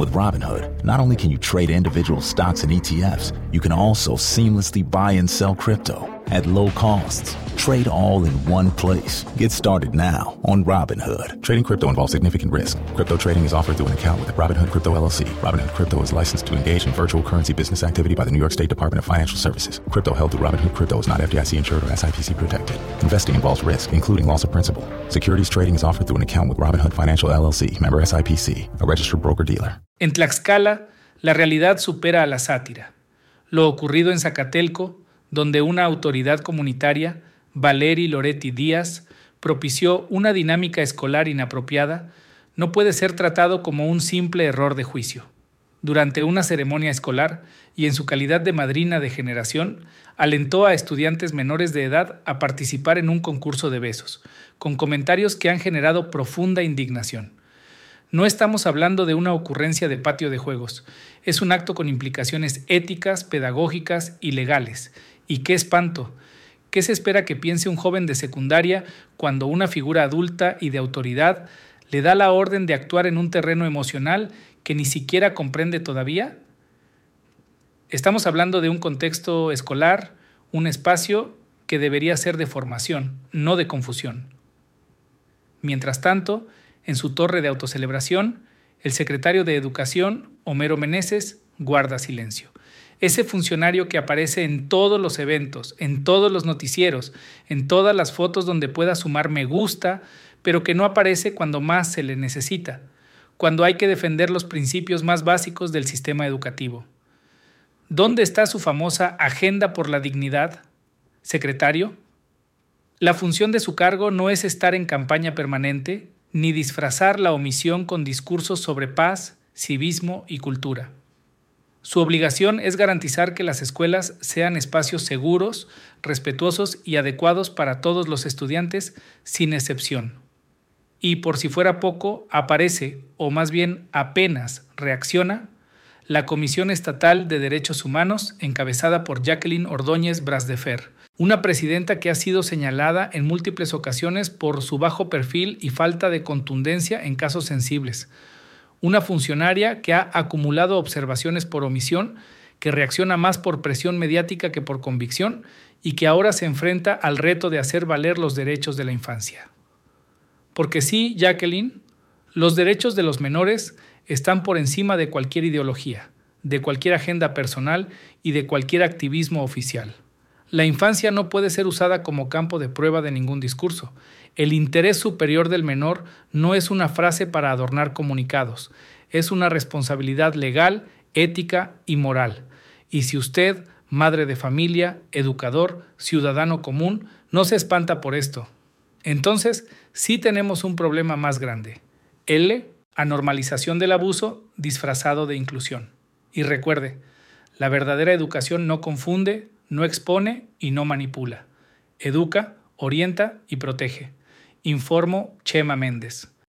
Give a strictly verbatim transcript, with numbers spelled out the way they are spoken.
With Robinhood, not only can you trade individual stocks and E T Fs, you can also seamlessly buy and sell crypto at low costs. Trade all in one place. Get started now on Robinhood. Trading crypto involves significant risk. Crypto trading is offered through an account with Robinhood Crypto L L C. Robinhood Crypto is licensed to engage in virtual currency business activity by the New York State Department of Financial Services. Crypto held through Robinhood Crypto is not F D I C insured or S I P C protected. Investing involves risk, including loss of principal. Securities trading is offered through an account with Robinhood Financial L L C. Member S I P C, a registered broker-dealer. En Tlaxcala, la realidad supera a la sátira. Lo ocurrido en Zacatelco, donde una autoridad comunitaria, Valeri Loretti Díaz, propició una dinámica escolar inapropiada, no puede ser tratado como un simple error de juicio. Durante una ceremonia escolar y en su calidad de madrina de generación, alentó a estudiantes menores de edad a participar en un concurso de besos, con comentarios que han generado profunda indignación. No estamos hablando de una ocurrencia de patio de juegos, es un acto con implicaciones éticas, pedagógicas y legales. Y qué espanto, ¿qué se espera que piense un joven de secundaria cuando una figura adulta y de autoridad le da la orden de actuar en un terreno emocional que ni siquiera comprende todavía? Estamos hablando de un contexto escolar, un espacio que debería ser de formación, no de confusión. Mientras tanto, en su torre de autocelebración, el secretario de Educación, Homero Meneses, guarda silencio. Ese funcionario que aparece en todos los eventos, en todos los noticieros, en todas las fotos donde pueda sumar me gusta, pero que no aparece cuando más se le necesita, cuando hay que defender los principios más básicos del sistema educativo. ¿Dónde está su famosa Agenda por la Dignidad, secretario? La función de su cargo no es estar en campaña permanente, ni disfrazar la omisión con discursos sobre paz, civismo y cultura. Su obligación es garantizar que las escuelas sean espacios seguros, respetuosos y adecuados para todos los estudiantes, sin excepción. Y por si fuera poco, aparece, o más bien apenas reacciona, la Comisión Estatal de Derechos Humanos, encabezada por Jacqueline Ordóñez Brasdefer, una presidenta que ha sido señalada en múltiples ocasiones por su bajo perfil y falta de contundencia en casos sensibles. Una funcionaria que ha acumulado observaciones por omisión, que reacciona más por presión mediática que por convicción y que ahora se enfrenta al reto de hacer valer los derechos de la infancia. Porque sí, Jacqueline, los derechos de los menores están por encima de cualquier ideología, de cualquier agenda personal y de cualquier activismo oficial. La infancia no puede ser usada como campo de prueba de ningún discurso. El interés superior del menor no es una frase para adornar comunicados, es una responsabilidad legal, ética y moral. Y si usted, madre de familia, educador, ciudadano común, no se espanta por esto, entonces sí tenemos un problema más grande. L, anormalización del abuso disfrazado de inclusión. Y recuerde, la verdadera educación no confunde, no expone y no manipula. Educa, orienta y protege. Informo Chema Méndez.